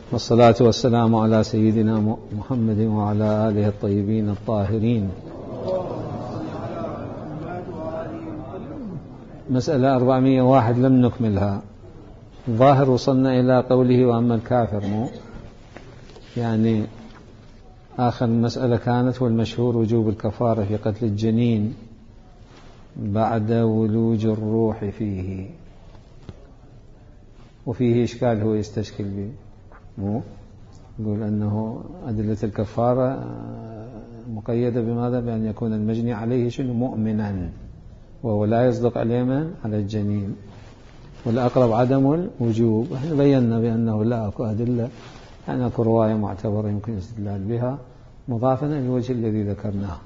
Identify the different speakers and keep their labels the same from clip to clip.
Speaker 1: والصلاة والسلام على سيدنا محمد وعلى آله الطيبين الطاهرين. مسألة 401 لم نكملها. ظاهر وصلنا إلى قوله وأما الكافر، مو يعني آخر مسألة كانت والمشهور وجوب الكفارة في قتل الجنين بعد ولوج الروح فيه، وفيه إشكال هو يستشكل به، مو يقول أنه أدلة الكفارة مقيدة بماذا؟ بأن يكون المجني عليه شنو؟ مؤمنا، وهو لا يصدق عليه على الجنين، والأقرب عدم الوجوب. احنا بينا بأنه لا أكو أدلة، يعني أكو رواية معتبرة يمكن الاستدلال بها مضافا إلى الوجه الذي ذكرناه.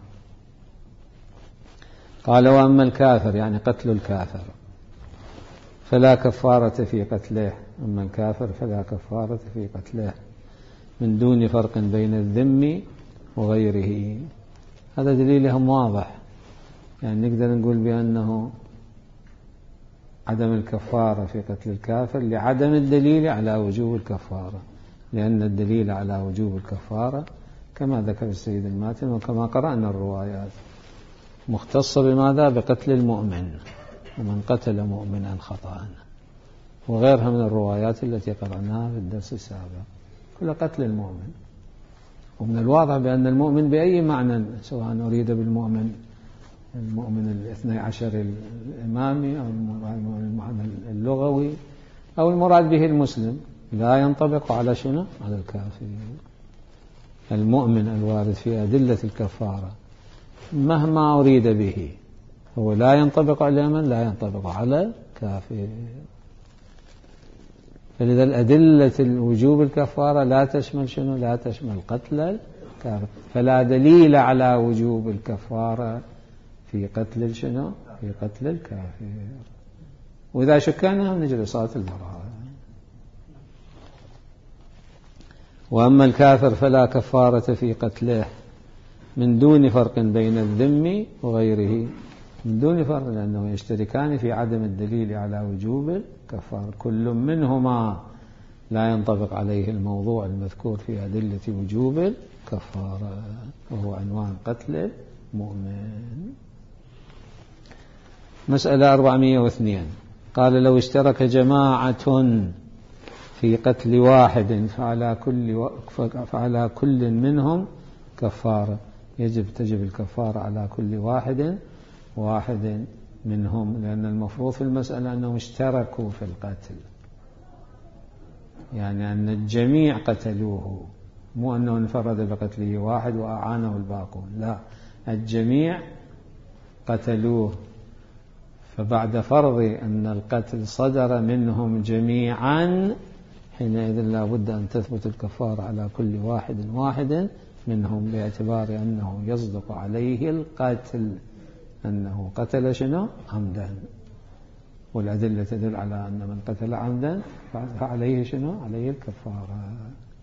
Speaker 1: قال وأما الكافر يعني قتل الكافر فلا كفارة في قتله. أما الكافر فلا كفارة في قتله من دون فرق بين الذم وغيره. هذا دليلهم واضح، يعني نقدر نقول بأنه عدم الكفارة في قتل الكافر لعدم الدليل على وجوب الكفارة، لأن الدليل على وجوب الكفارة كما ذكر السيد الماتن وكما قرأنا الروايات مختصة بماذا؟ بقتل المؤمن، ومن قتل مؤمنا خطأ، وغيرها من الروايات التي قرأناها في الدرس السابق، كل قتل المؤمن. ومن الواضح بأن المؤمن بأي معنى، سواء أريد بالمؤمن المؤمن الاثني عشر الإمامي أو المعنى اللغوي أو المراد به المسلم، لا ينطبق على شنو؟ على الكافر. المؤمن الوارد في أدلة الكفارة مهما أريد به هو لا ينطبق على من؟ لا ينطبق على الكافر. فلذا الأدلة الوجوب الكفارة لا تشمل شنو؟ لا تشمل قتل الكافر، فلا دليل على وجوب الكفارة في قتل شنو؟ في قتل الكافر. وإذا شكنا نجري صلاة البراءة. وأما الكافر فلا كفارة في قتله من دون فرق بين الذم وغيره. من دون فرق لأنه يشتركان في عدم الدليل على وجوب الكفارة، كل منهما لا ينطبق عليه الموضوع المذكور في أدلة وجوب الكفارة، وهو عنوان قتل المؤمن. مسألة 402 قال لو اشترك جماعة في قتل واحد فعلى كل منهم كفارة. تجب الكفارة على كل واحد منهم، لأن المفروض في المسألة أنهم اشتركوا في القتل، يعني أن الجميع قتلوه، مو أنه انفرد بقتله واحد وأعانه الباقون، لا، الجميع قتلوه. فبعد فرض أن القتل صدر منهم جميعا حينئذ لا بد أن تثبت الكفارة على كل واحد منهم، باعتبار أنه يصدق عليه القتل، أنه قتل شنو؟ عمدا، والأدلة تدل على أن من قتل عمدا فعليه شنو؟ عليه الكفارة.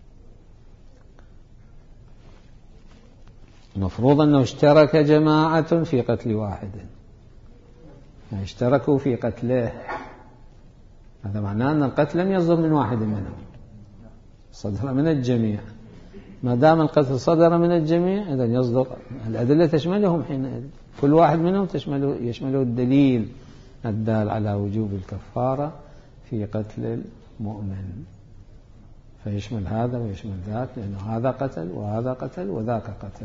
Speaker 1: المفروض أنه اشترك جماعة في قتل واحد، يعني اشتركوا في قتله، هذا معناه أن القتل لم يصدر من واحد منهم، صدر من الجميع. ما دام القتل صدر من الجميع إذن يصدق الأدلة تشملهم، حينئذ كل واحد منهم يشمله الدليل الدال على وجوب الكفارة في قتل المؤمن، فيشمل هذا ويشمل ذاك، لأنه هذا قتل وهذا قتل وذاك قتل.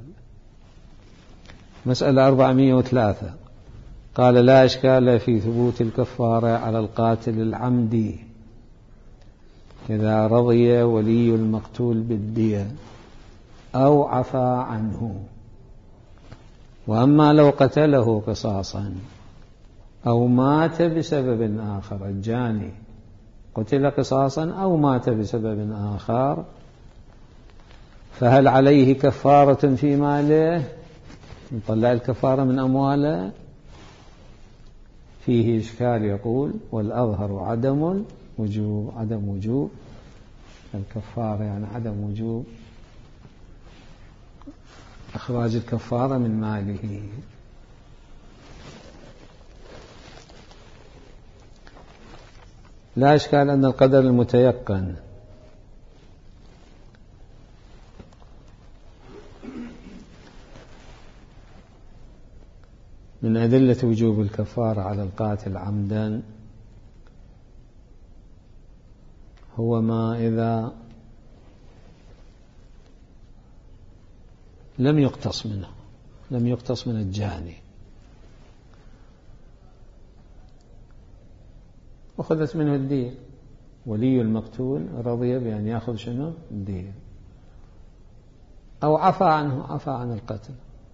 Speaker 1: مسألة 403 قال لا إشكال في ثبوت الكفارة على القاتل العمدي إذا رضي ولي المقتول بالدية أو عفى عنه. وأما لو قتله قصاصا أو مات بسبب آخر، الجاني قتل قصاصا أو مات بسبب آخر، فهل عليه كفارة في ماله؟ نطلع الكفارة من أمواله؟ فيه إشكال. يقول والأظهر عدم وجوب الكفارة، يعني عدم وجوب إخراج الكفارة من ماله. لا إشكال أن القدر المتيقن من أدلة وجوب الكفارة على القاتل عمدا هو ما إذا لم يقتص منه، لم يقتص من الجاني، أخذت منه الدية، ولي المقتول رضي بأن يأخذ شنو؟ الدية، أو عفى عنه، عفى عن القتل،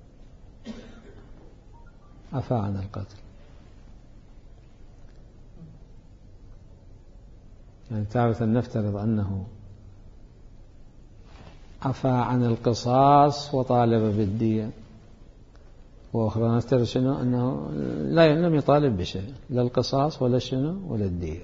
Speaker 1: عفى عن القتل. يعني تارة نفترض أنه عفى عن القصاص وطالب بالدية، وأخرى نفترض شنو؟ أنه لم يطالب بشيء، لا القصاص ولا شنو ولا الدية.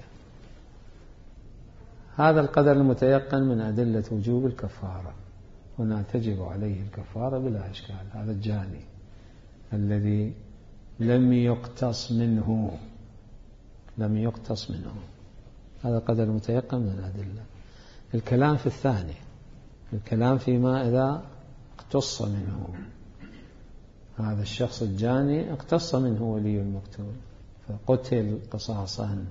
Speaker 1: هذا القدر المتيقن من أدلة وجوب الكفارة، هنا تجب عليه الكفارة بلا إشكال. هذا الجاني الذي لم يقتص منه، لم يقتص منه، هذا قدر متيقن من الأدلة. الكلام في الثاني، الكلام فيما إذا اقتص منه، هذا الشخص الجاني اقتص منه ولي المقتول فقتل قصاصا،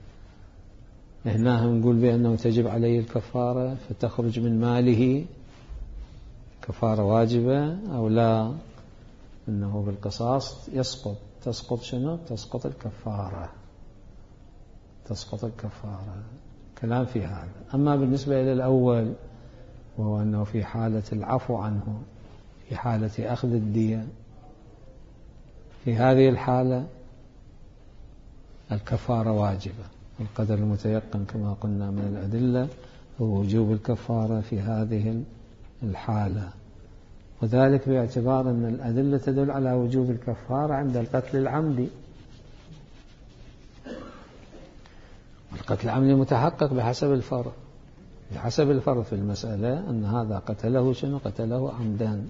Speaker 1: هنا نقول بأنه تجب عليه الكفارة، فتخرج من ماله كفارة واجبة أو لا، إنه بالقصاص يسقط، تسقط شنو؟ تسقط الكفارة، تسقط الكفارة. كلام في هذا. أما بالنسبة إلى الأول وهو أنه في حالة العفو عنه، في حالة أخذ الدية، في هذه الحالة الكفارة واجبة. القدر المتيقن كما قلنا من الأدلة هو وجوب الكفارة في هذه الحالة، وذلك باعتبار أن الأدلة تدل على وجوب الكفارة عند القتل العمدي. القتل العمدي متحقق بحسب الفرض، بحسب الفرض في المسألة أن هذا قتله شنو؟ قتله عمدا،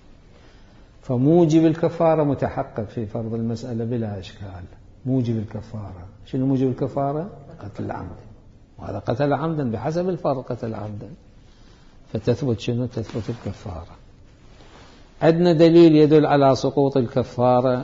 Speaker 1: فموجب الكفارة متحقق في فرض المسألة بلا إشكال. موجب الكفارة شنو؟ موجب الكفارة قتل العمد، وهذا قتل عمدا بحسب الفرض، قتل عمدا، فتثبت شنو؟ تثبت الكفارة. عندنا دليل يدل على سقوط الكفارة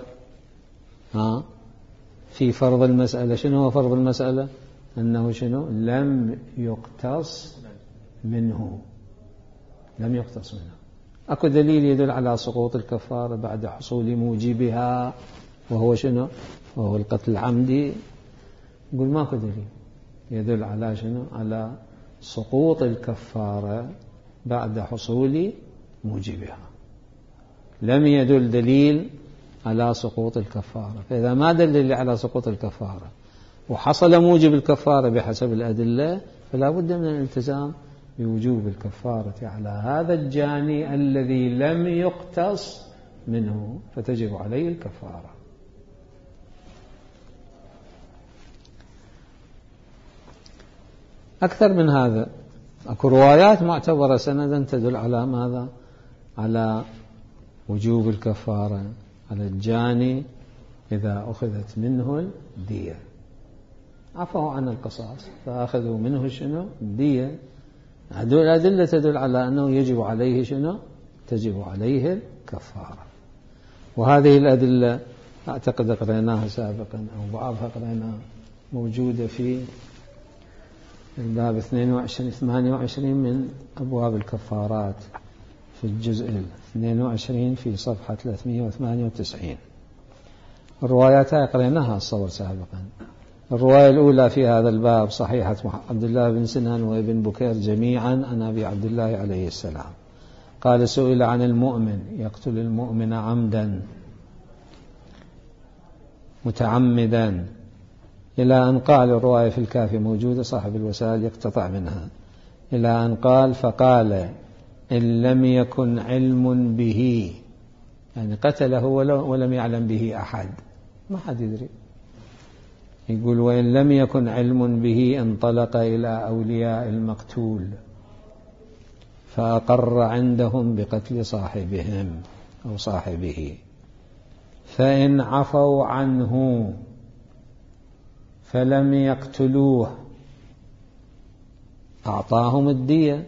Speaker 1: في فرض المسألة. شنو هو فرض المسألة؟ أنه شنو؟ لم يقتص منه، لم يقتص منه. أكو دليل يدل على سقوط الكفارة بعد حصول موجبها وهو شنو؟ وهو القتل العمدي. نقول ماكو دليل يدل على شنو؟ على سقوط الكفارة بعد حصول موجبها، لم يدل دليل على سقوط الكفارة. فإذا ما دلل على سقوط الكفارة وحصل موجب الكفارة بحسب الأدلة، فلا بد من الالتزام بوجوب الكفارة على هذا الجاني الذي لم يقتص منه، فتجب عليه الكفارة. أكثر من هذا، أكو روايات معتبرة سندا تدل على ماذا؟ على وجوب الكفارة على الجاني إذا أخذت منه الدية، عفوا عن القصاص فأخذوا منه شنو؟ الدية. هذول الأدلة تدل على أنه يجب عليه شنو؟ تجب عليه الكفارة. وهذه الأدلة أعتقد قرأناها سابقا أو بعضها قرأناها، موجودة في الباب 28 من أبواب الكفارات في الجزء 22 في صفحة 398. الروايات قرأناها الصور سابقا. الرواية الأولى في هذا الباب صحيحة عبد الله بن سنان وابن بكير جميعا عن أبي عبد الله عليه السلام قال: سئل عن المؤمن يقتل المؤمن عمدا متعمدا، إلى أن قال، الرواية في الكافي موجودة، صاحب الوسائل يقتطع منها، إلى أن قال: فقال: إن لم يكن علم به، يعني قتله ولم يعلم به أحد، ما حد يدري. يقول: وإن لم يكن علم به انطلق إلى أولياء المقتول فأقر عندهم بقتل صاحبهم أو صاحبه، فإن عفوا عنه فلم يقتلوه أعطاهم الدية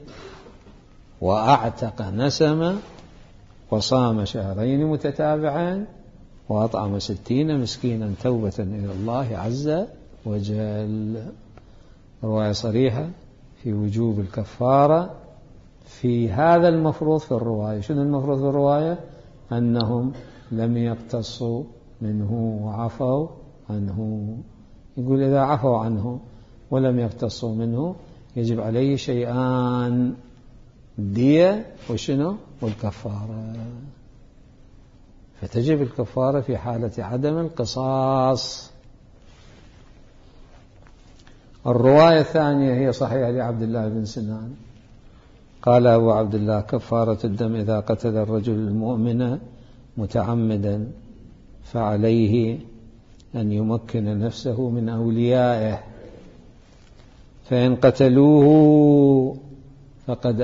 Speaker 1: وأعتق نسمة وصام شهرين متتابعين وأطعم 60 مسكينا توبة إلى الله عز وجل. رواية صريحة في وجوب الكفارة في هذا المفروض في الرواية. شنو المفروض في الرواية؟ أنهم لم يقتصوا منه وعفوا عنه. يقول إذا عفوا عنه ولم يقتصوا منه يجب عليه شيئان: الدية وشنو؟ والكفارة. فتجب الكفارة في حالة عدم القصاص. الرواية الثانية هي صحيحة لعبد الله بن سنان، قال أبو عبد الله: كفارة الدم إذا قتل الرجل المؤمن متعمدا فعليه أن يمكن نفسه من أوليائه، فإن قتلوه فقد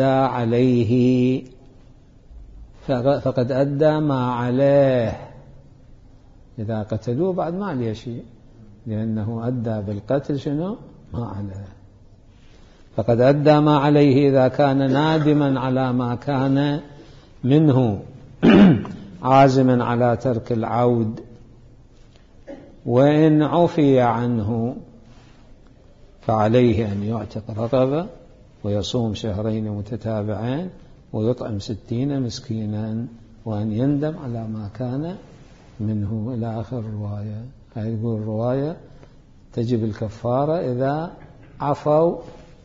Speaker 1: أدى ما عليه. إذا قتلوه بعد ما عليه شيء، لأنه أدى بالقتل شنو؟ ما عليه. فقد أدى ما عليه إذا كان نادما على ما كان منه عازما على ترك العود. وإن عفي عنه فعليه أن يعتق رقبة ويصوم شهرين متتابعين ويطعم 60 مسكينا وأن يندم على ما كان منه إلى آخر الرواية. هذه يقول الرواية تجب الكفارة إذا عفوا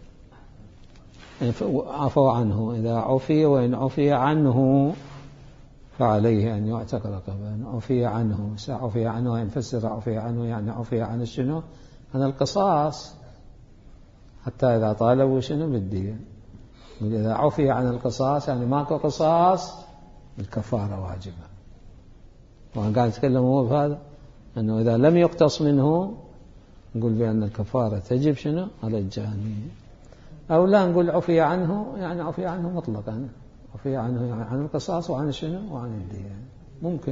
Speaker 1: عنه، إذا عفي. وإن عفي عنه فعليه أن يعتق رقبة. عفي عنه، عفي عنه ينفسر عفي عنه يعني عفي عن شنو؟ عن القصاص، حتى إذا طالبوا شنو؟ بالدين. إذا عفي عن القصاص يعني ماكو قصاص، الكفارة واجبة. وأنا قاعد أتكلم هو بهذا أنه إذا لم يقتص منه نقول بأن الكفارة تجب شنو؟ على الجاني. أو لا نقول عفي عنه يعني عفي عنه مطلقا، عفي عنه يعني عن القصاص وعن شنو؟ وعن الدين. ممكن.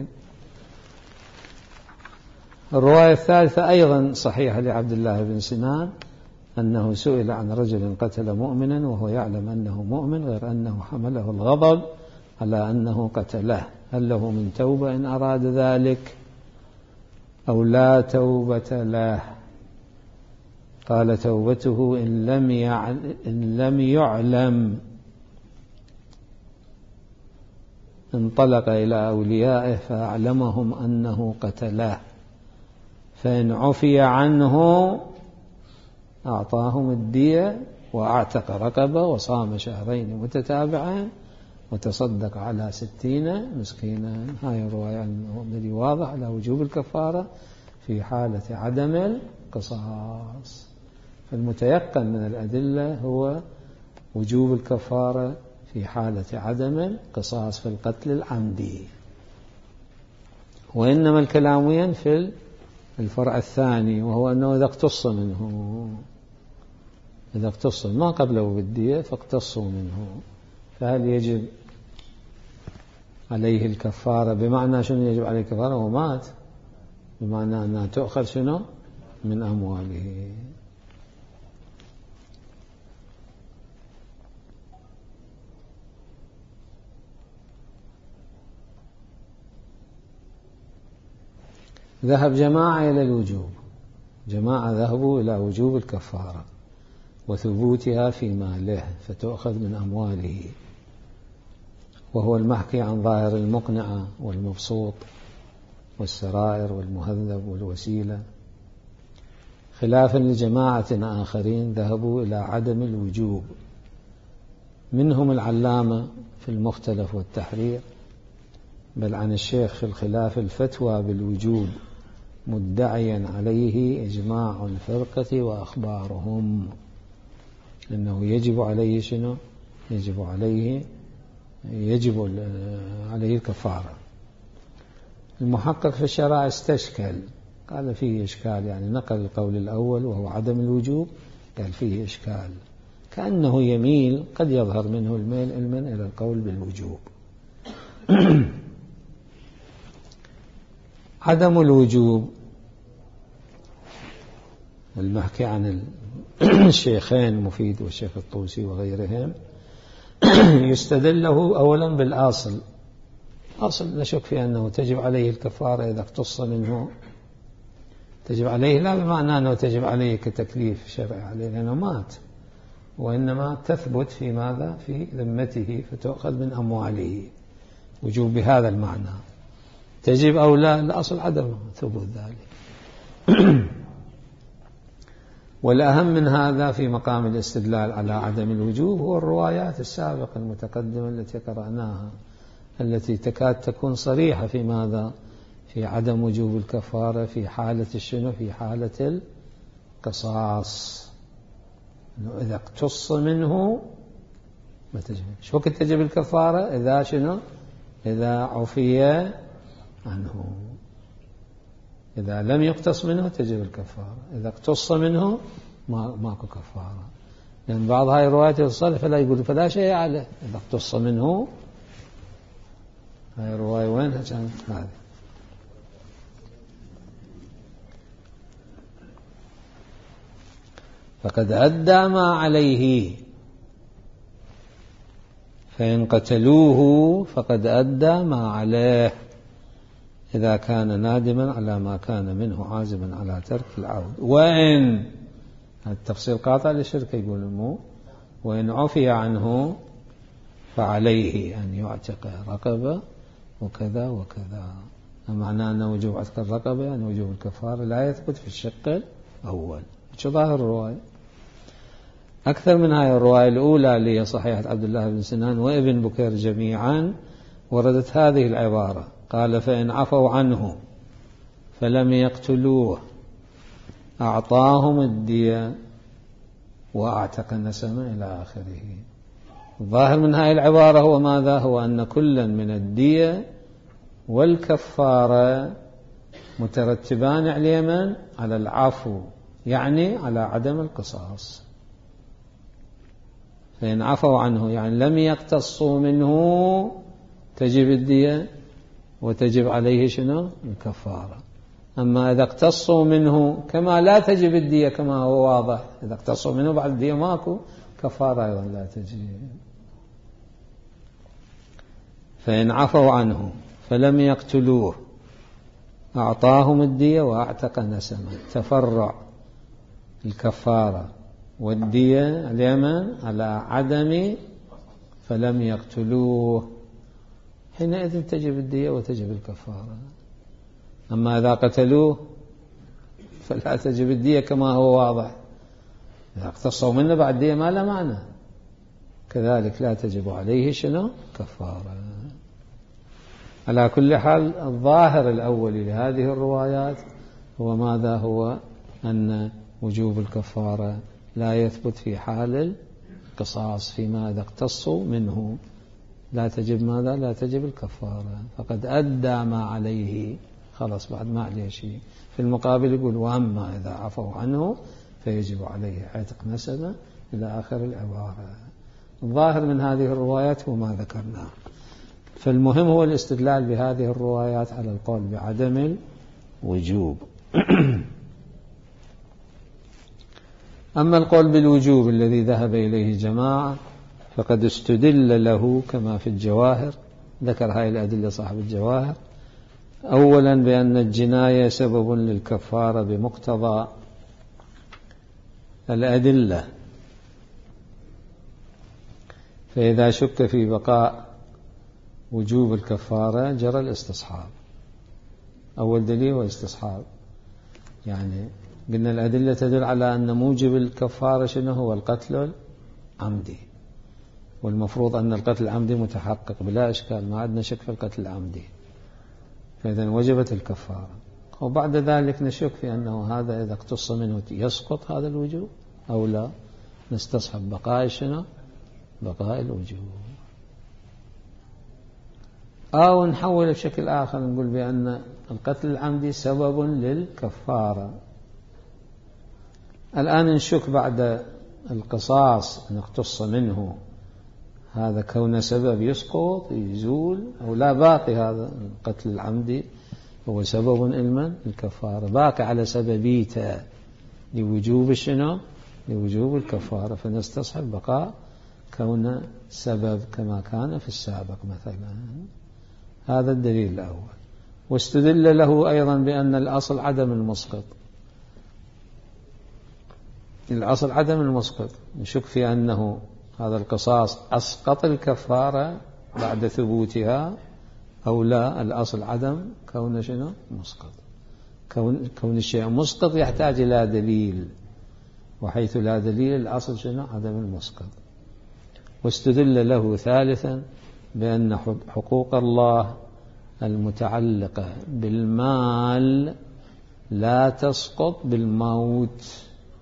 Speaker 1: الرواية الثالثة أيضا صحيحة لعبد الله بن سنان أنه سئل عن رجل قتل مؤمنا وهو يعلم أنه مؤمن غير أنه حمله الغضب على أنه قتله، هل له من توبة إن أراد ذلك أو لا توبة له؟ قال: توبته إن لم يعلم. انطلق إلى أوليائه فأعلمهم أنه قتله، فإن عفي عنه أعطاهم الدية وأعتق رقبة وصام شهرين متتابعين وتصدق على 60 مسكينا. هاي الرواية الذي واضح على وجوب الكفارة في حالة عدم القصاص. فالمتيقن من الأدلة هو وجوب الكفارة في حالة عدم القصاص في القتل العمدي. وإنما الكلام في الفرع الثاني، وهو أنه إذا اقتص منه، إذا اقتص ما قبله بالدية فاقتصوا منه، فهل يجب عليه الكفارة؟ بمعنى شنو يجب عليه الكفارة؟ ومات، بمعنى أنها تؤخذ شنو؟ من أمواله. ذهب جماعة إلى الوجوب، جماعة ذهبوا إلى وجوب الكفارة وثبوتها في ماله فتؤخذ من أمواله، وهو المحكي عن ظاهر المقنعة والمبسوط والسرائر والمهذب والوسيلة، خلافا لجماعة آخرين ذهبوا إلى عدم الوجوب، منهم العلامة في المختلف والتحرير، بل عن الشيخ في الخلاف الفتوى بالوجوب مدعيا عليه إجماع الفرقة وأخبارهم، أنه يجب عليه شنو؟ يجب عليه الكفارة. المحقق في الشرائع استشكل، قال فيه إشكال، يعني نقل القول الأول وهو عدم الوجوب، قال فيه إشكال، كأنه يميل، قد يظهر منه الميل علما إلى القول بالوجوب. عدم الوجوب المحكي عن الشيخين المفيد والشيخ الطوسي وغيرهم يستدل له أولا بالأصل أصل نشك في أنه تجب عليه الكفارة إذا اقتص منه. تجب عليه لا بمعنى أنه تجب عليه كتكليف شرعي عليه لأنه مات، وإنما تثبت في ماذا؟ في ذمته فتؤخذ من أمواله، وجوب بهذا المعنى. تجب أو لا، الأصل عدم ثبوت ذلك. والأهم من هذا في مقام الاستدلال على عدم الوجوب هو الروايات السابقة المتقدمة التي قرأناها، التي تكاد تكون صريحة في ماذا؟ في عدم وجوب الكفارة في حالة الشنو؟ في حالة القصاص، إنه إذا اقتص منه ما تجب. شو وقت تجب الكفارة؟ إذا شنو؟ إذا عفي عنه. إذا لم يقتص منه تجب الكفارة، إذا اقتص منه ماكو كفارة. لأن بعض هاي الروايات الصالح فلا يقول فلا شيء عليه إذا اقتص منه. هاي الرواية وينها كانت هذه؟ فقد أدى ما عليه، فإن قتلوه فقد أدى ما عليه إذا كان نادما على ما كان منه عازما على ترك العود. وإن التفصيل قاطع للشرك يقول مو، وإن عفي عنه فعليه أن يعتق رقبة وكذا وكذا. معناه أن وجوب عتق الرقبة أن وجوب الكفارة لا يثبت في الشق الأول. شو ظاهر الرواية؟ أكثر من هاي الرواية الأولى اللي هي صحيحة عبد الله بن سنان وابن بكير جميعا وردت هذه العبارة، قال فإن عفوا عنه فلم يقتلوه أعطاهم الدية وأعتق نسمه إلى آخره. الظاهر من هاي العبارة هو ماذا؟ هو أن كلا من الدية والكفارة مترتبان على على العفو، يعني على عدم القصاص. فإن عفوا عنه يعني لم يقتصوا منه تجب الدية وتجب عليه شنو؟ الكفارة. أما إذا اقتصوا منه كما لا تجب الدية كما هو واضح، إذا اقتصوا منه بعد الدية ماكو كفارة أيضا لا تجب. فإن عفوا عنه فلم يقتلوه أعطاهم الدية وأعتق نسمه. تفرع الكفارة والدية اليمن على عدم فلم يقتلوه، حينئذ تجب الدية وتجب الكفارة. أما إذا قتلوه فلا تجب الدية كما هو واضح، إذا اقتصوا منه بعد الدية ما له معنى، كذلك لا تجب عليه شنو؟ كفارة. على كل حال الظاهر الأول لهذه الروايات هو ماذا؟ هو أن وجوب الكفارة لا يثبت في حال القصاص، فيما إذا اقتصوا منه لا تجب ماذا؟ لا تجب الكفارة، فقد أدى ما عليه، خلاص بعد ما عليه شيء. في المقابل يقول وأما إذا عفوا عنه فيجب عليه عتق نسمه إلى آخر العبارة. الظاهر من هذه الروايات هو ما ذكرناه. فالمهم هو الاستدلال بهذه الروايات على القول بعدم الوجوب. أما القول بالوجوب الذي ذهب إليه جماعة فقد استدل له كما في الجواهر، ذكر هاي الأدلة صاحب الجواهر. أولا بأن الجناية سبب للكفارة بمقتضى الأدلة، فإذا شك في بقاء وجوب الكفارة جرى الاستصحاب. أول دليل هو استصحاب، يعني قلنا الأدلة تدل على أن موجب الكفارة شنو هو؟ القتل العمدي، والمفروض أن القتل العمدي متحقق بلا إشكال، ما عندنا شك في القتل العمدي، فإذا وجبت الكفارة. وبعد ذلك نشك في أنه هذا إذا اقتص منه يسقط هذا الوجوب أو لا، نستصحب بقاء شنو؟ بقاء الوجوب. أو نحول بشكل آخر نقول بأن القتل العمدي سبب للكفارة. الآن نشك بعد القصاص أن اقتص منه هذا كون سبب يسقط يزول أو لا، باقي هذا القتل العمدي هو سبب إلما الكفارة، باقي على سببيته لوجوب شنو؟ لوجوب الكفارة، فنستصحب بقاء كون سبب كما كان في السابق مثلا. هذا الدليل الأول. واستدل له أيضا بأن الأصل عدم المسقط. الأصل عدم المسقط، نشك في أنه هذا القصاص أسقط الكفارة بعد ثبوتها أو لا. الأصل عدم كون شنو مسقط. كون الشيء مسقط يحتاج إلى دليل، وحيث لا دليل الأصل شنو عدم المسقط. واستدل له ثالثا بأن حقوق الله المتعلقة بالمال لا تسقط بالموت.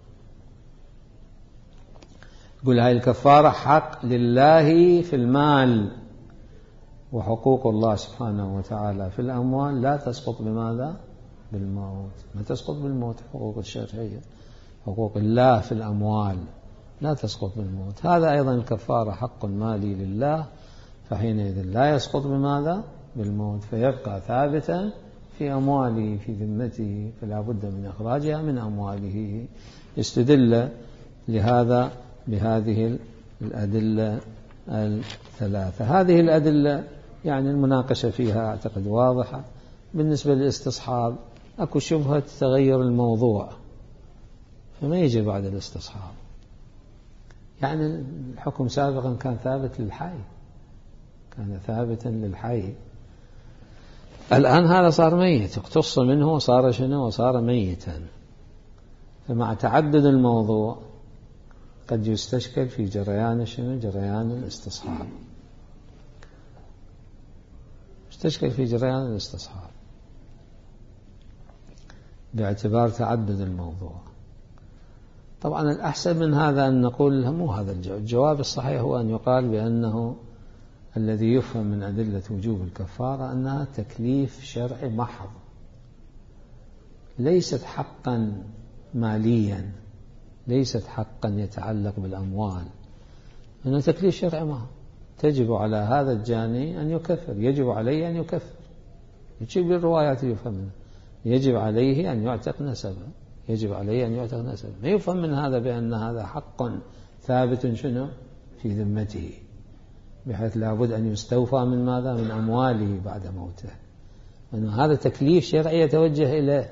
Speaker 1: يقول هاي الكفارة حق لله في المال، وحقوق الله سبحانه وتعالى في الأموال لا تسقط بماذا؟ بالموت. ما تسقط بالموت حقوق الشرعية، حقوق الله في الأموال لا تسقط بالموت. هذا أيضا الكفارة حق مالي لله، فحينئذ لا يسقط بماذا؟ بالموت، فيبقى ثابتا في أمواله في ذمته، فلا بد من إخراجها من أمواله. استدل لهذا بهذه الأدلة الثلاثة. هذه الأدلة يعني المناقشة فيها أعتقد واضحة. بالنسبة للاستصحاب أكو شبهة تغير الموضوع، فما يجي بعد الاستصحاب. يعني الحكم سابقا كان ثابت للحي، كان ثابتا للحي، الآن هذا صار ميت، اقتص منه وصار شنو؟ وصار ميتا. فمع تعدد الموضوع قد يستشكل في جريان شنو؟ جريان الاستصحاب. يستشكل في جريان الاستصحاب باعتبار تعدد الموضوع. طبعا الأحسن من هذا أن نقول مو هذا الجواب. الجواب الصحيح هو أن يقال بأنه الذي يفهم من أدلة وجوب الكفارة أنها تكليف شرعي محض، ليست حقا ماليا، ليست حقا يتعلق بالأموال، إنه تكليف شرعي محض. تجب على هذا الجاني أن يكفر، يجب عليه أن يكفر. يجب الروايات يفهم منها يجب عليه أن يعتق نسبه، يجب عليه أن يعتق نسبه. ما يفهم من هذا بأن هذا حق ثابت شنو في ذمته، بحيث لابد أن يستوفى من ماذا؟ من أمواله بعد موته. وأنه هذا تكليف شرعي يتوجه إليه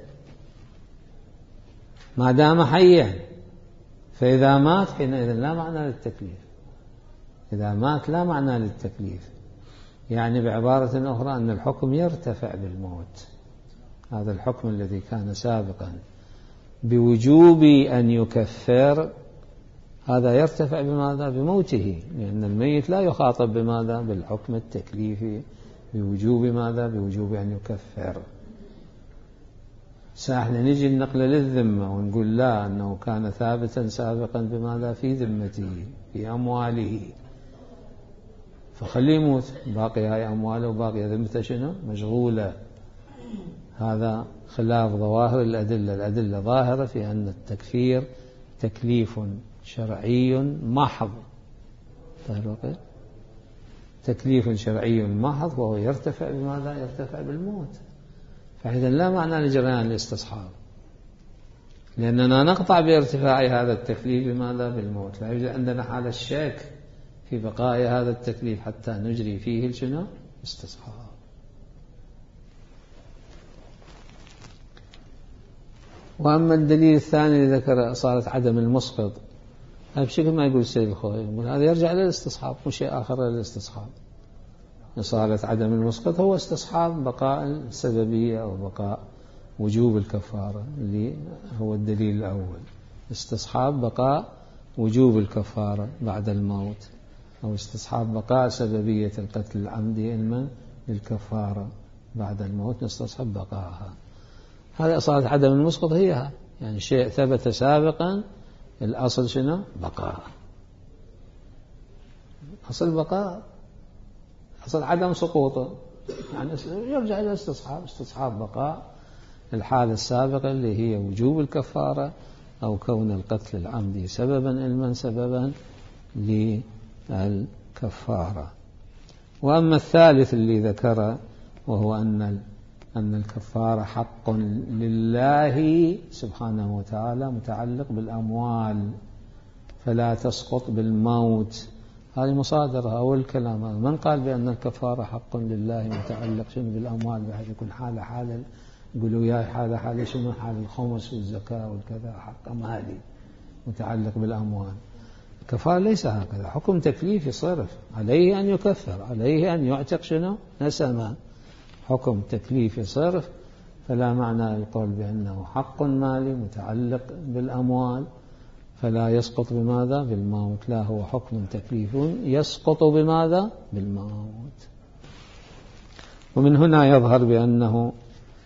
Speaker 1: ما دام حيا، فإذا مات حينئذ لا معنى للتكليف. إذا مات لا معنى للتكليف، يعني بعبارة أخرى أن الحكم يرتفع بالموت. هذا الحكم الذي كان سابقا بوجوب أن يكفر، هذا يرتفع بماذا؟ بموته، لأن الميت لا يخاطب بماذا؟ بالحكم التكليفي بوجوب ماذا؟ بوجوب أن يكفر. ساحنا نجي النقل للذمة ونقول لا، أنه كان ثابتا سابقا بماذا؟ في ذمته في أمواله، فخليه يموت، باقي هاي أمواله وباقي ذمته شنو؟ مشغولة. هذا خلاف ظواهر الأدلة. الأدلة ظاهرة في أن التكفير تكليف شرعي محض، تكليف شرعي محض، وهو يرتفع بماذا؟ يرتفع بالموت. فإذا لا معنى لجريان الاستصحاب، لأننا نقطع بارتفاع هذا التكليف بماذا؟ بالموت. لا يوجد عندنا حالة الشك في بقاء هذا التكليف حتى نجري فيه شنو؟ استصحاب. وأما الدليل الثاني اللي ذكر صارت عدم المسقط، بشكل ما يقول السيد الخوئي، يقول هذا يرجع للاستصحاب مو شيء آخر للاستصحاب. صارت عدم المسقط هو استصحاب بقاء السببية أو بقاء وجوب الكفارة، اللي هو الدليل الأول، استصحاب بقاء وجوب الكفارة بعد الموت، أو استصحاب بقاء سببية القتل العمدي علما للكفارة بعد الموت، نستصحب بقاءها. هذا صارت عدم المسقط هي يعني شيء ثبت سابقا، الأصل شنو؟ بقاء. أصل بقاء، أصل عدم سقوطه، يعني يرجع إلى استصحاب بقاء الحالة السابقة اللي هي وجوب الكفارة أو كون القتل العمدي سببا علما سببا للكفارة. وأما الثالث اللي ذكره وهو أن الكفارة حق لله سبحانه وتعالى متعلق بالأموال فلا تسقط بالموت، هذه مصادرة أو الكلام. من قال بأن الكفارة حق لله متعلق شنو بالأموال بحيث يكون حال يقولوا وياي حال شنو حال الخمس والزكاة والكذا حق مالي متعلق بالأموال. الكفارة ليس هكذا، حكم تكليفي صرف، عليه أن يكفر، عليه أن يعتق شنو نسمة، حكم تكليفي صرف. فلا معنى للقول بأنه حق مالي متعلق بالأموال فلا يسقط بماذا؟ بالموت. لا، هو حكم تكليفي يسقط بماذا؟ بالموت. ومن هنا يظهر بأنه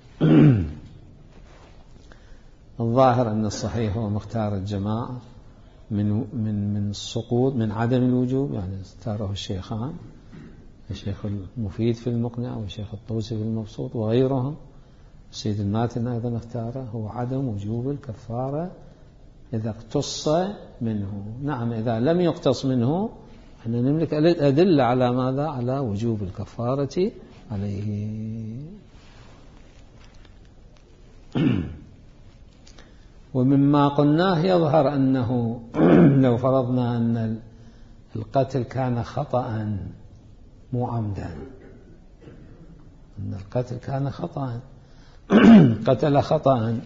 Speaker 1: الظاهر أن الصحيح هو مختار الجماعة من السقوط، من عدم الوجوب، يعني اختاره الشيخان، الشيخ المفيد في المقنع والشيخ الطوسي في المبسوط وغيرهم، السيد الماتن أيضا اختاره، هو عدم وجوب الكفارة إذا اقتص منه. نعم، إذا لم يقتص منه احنا نملك أدلة على ماذا؟ على وجوب الكفارة عليه. ومما قلناه يظهر أنه لو فرضنا أن القتل كان خطأ مو عمدا، أن القتل كان خطأ، قتل خطأ،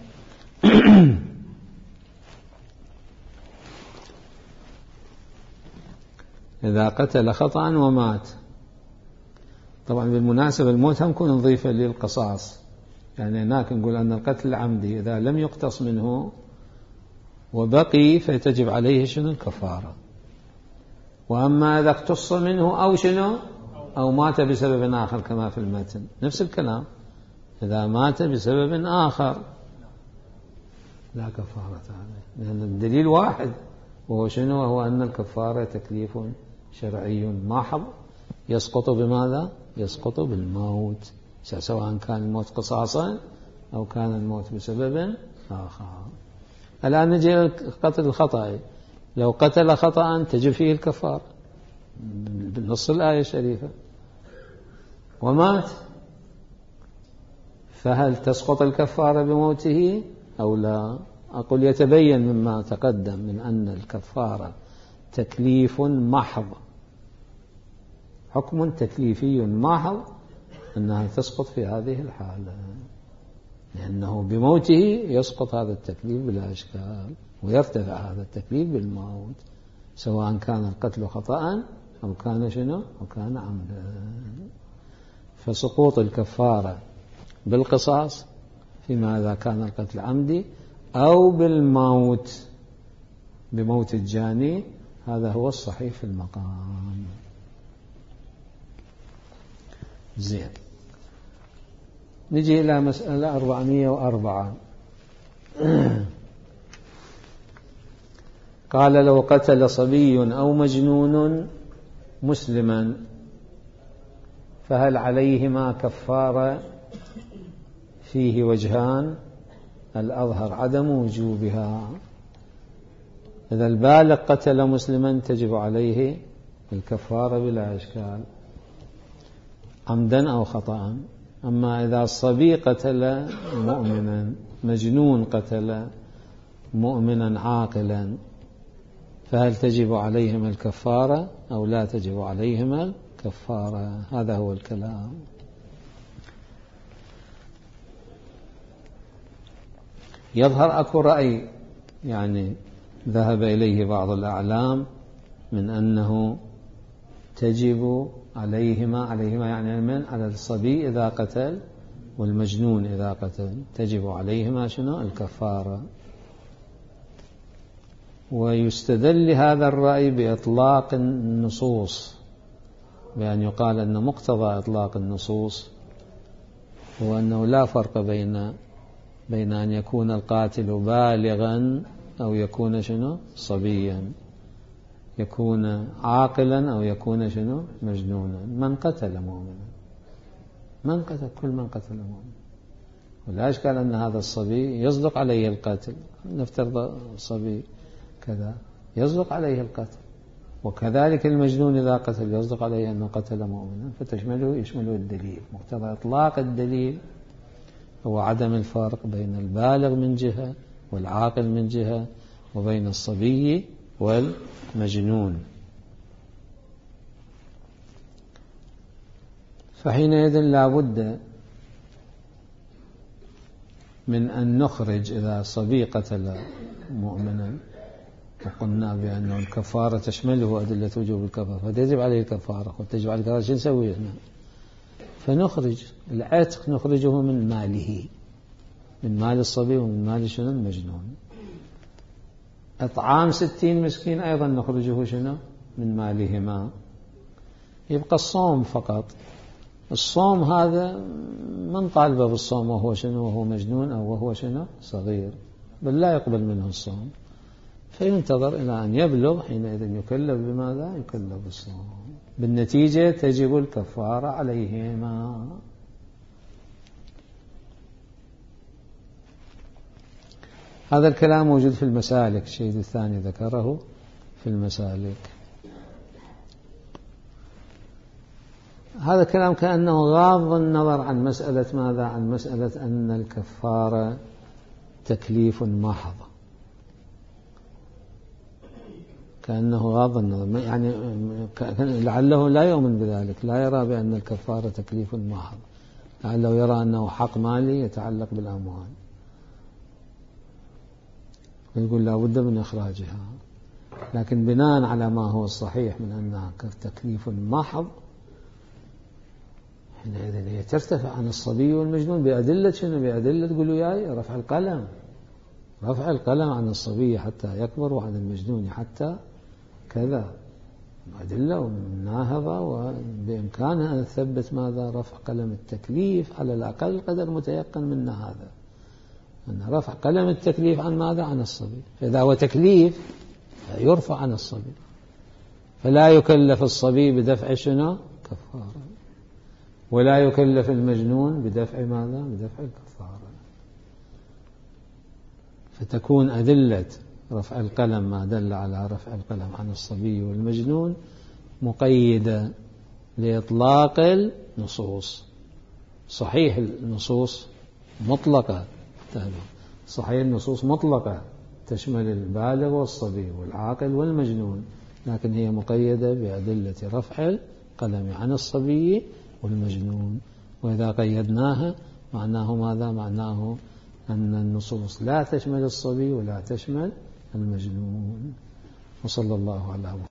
Speaker 1: إذا قتل خطأ ومات. طبعا بالمناسبة الموت هم كن نضيفه للقصاص، يعني هناك نقول أن القتل العمدي إذا لم يقتص منه وبقي فتجب عليه شنو؟ الكفارة. وأما إذا اقتص منه أو شنو؟ أو مات بسبب آخر كما في المتن، نفس الكلام، إذا مات بسبب آخر لا كفارة عليه، لأن الدليل واحد، وهو شنو؟ وهو أن الكفارة تكليف شرعي محض يسقط بماذا؟ يسقط بالموت، سواء كان الموت قصاصا أو كان الموت بسبب آخر. الآن نجي قتل الخطأ، لو قتل خطأ تجب فيه الكفارة بالنص الآية الشريفة، ومات، فهل تسقط الكفارة بموته أو لا؟ أقول يتبين مما تقدم من أن الكفارة تكليف محض، حكم تكليفي محض، أنها تسقط في هذه الحالة، لأنه بموته يسقط هذا التكليف بلا إشكال، ويرتفع هذا التكليف بالموت، سواء كان القتل خطأ أو كان شنو؟ أو كان عمدا. فسقوط الكفارة بالقصاص فيما إذا كان القتل عمدي أو بالموت، بموت الجاني، هذا هو الصحيح في المقام. زين، نجي إلى مسألة 404. قال لو قتل صبي أو مجنون مسلما فهل عليهما كفارة؟ فيه وجهان، الأظهر عدم وجوبها. إذا البالغ قتل مسلما تجب عليه الكفارة بلا إشكال، عمدا أو خطأ. أما إذا الصبي قتل مؤمنا، مجنون قتل مؤمنا عاقلا، فهل تجب عليهما الكفارة أو لا تجب عليهما الكفارة؟ هذا هو الكلام. يظهر أكو رأي يعني ذهب إليه بعض الأعلام من أنه تجب عليهما يعني من على الصبي إذا قتل والمجنون إذا قتل تجب عليهما شنو؟ الكفارة. ويستدل لهذا الرأي بإطلاق النصوص، بأن يقال أن مقتضى إطلاق النصوص هو أنه لا فرق بين أن يكون القاتل بالغا أو يكون شنو؟ صبيا، يكون عاقلا أو يكون شنو؟ مجنونا. من قتل مؤمنا، من قتل، كل من قتل مؤمنا، ولا إشكال أن هذا الصبي يصدق عليه القتل، نفترض صبي كذا يصدق عليه القتل، وكذلك المجنون إذا قتل يصدق عليه أنه قتل مؤمنا، يشمله الدليل. مقتضى إطلاق الدليل هو عدم الفرق بين البالغ من جهة والعاقل من جهة، وبين الصبي والمجنون. فحينئذ لا بد من أن نخرج إذا صبي قتل مؤمنا وقلنا بأن الكفارة تشمله أدلة وجوب الكفارة فتجب عليه الكفارة وتجب عليه الكفارة، شو نسوي هنا؟ فنخرج العتق نخرجه من ماله، من مال الصبي ومن مال شنو المجنون. إطعام 60 مسكين أيضا نخرجه شنو من مالهما. يبقى الصوم فقط. الصوم هذا من طالبه بالصوم وهو شنو وهو مجنون أو وهو شنو صغير، بل لا يقبل منه الصوم، فينتظر إلى أن يبلغ، حينئذ يكلف بماذا؟ يكلف بالصوم. بالنتيجة تجب الكفارة عليهما. هذا الكلام موجود في المسالك، الشيء الثاني ذكره في المسالك. هذا الكلام كأنه غاض النظر عن مسألة ماذا؟ عن مسألة أن الكفارة تكليف محض، كأنه غاض النظر، يعني لعله لا يؤمن بذلك، لا يرى بأن الكفارة تكليف محض، لعله يرى أنه حق مالي يتعلق بالأموال، ويقول لا بد من إخراجها. لكن بناء على ما هو الصحيح من أنها تكليف محض، حينئذ هي ترتفع عن الصبي والمجنون بأدلة شنو؟ بأدلة قولوا ياي رفع القلم، رفع القلم عن الصبي حتى يكبر وعن المجنون حتى كذا، أدلة ومناهضة، وبإمكانها أن تثبت ماذا؟ رفع قلم التكليف على الأقل قدر متيقن منا هذا، أن رفع قلم التكليف عن ماذا؟ عن الصبي. فإذا هو تكليف يرفع عن الصبي، فلا يكلف الصبي بدفع شنو؟ كفارة، ولا يكلف المجنون بدفع ماذا؟ بدفع الكفارة. فتكون أدلة رفع القلم ما دل على رفع القلم عن الصبي والمجنون مقيدة لإطلاق النصوص. صحيح النصوص مطلقة، صحيح النصوص مطلقة تشمل البالغ والصبي والعاقل والمجنون، لكن هي مقيدة بأدلة رفع القلم عن الصبي والمجنون. وإذا قيدناها معناه ماذا؟ معناه أن النصوص لا تشمل الصبي ولا تشمل المجنون. وصلى الله على محمد.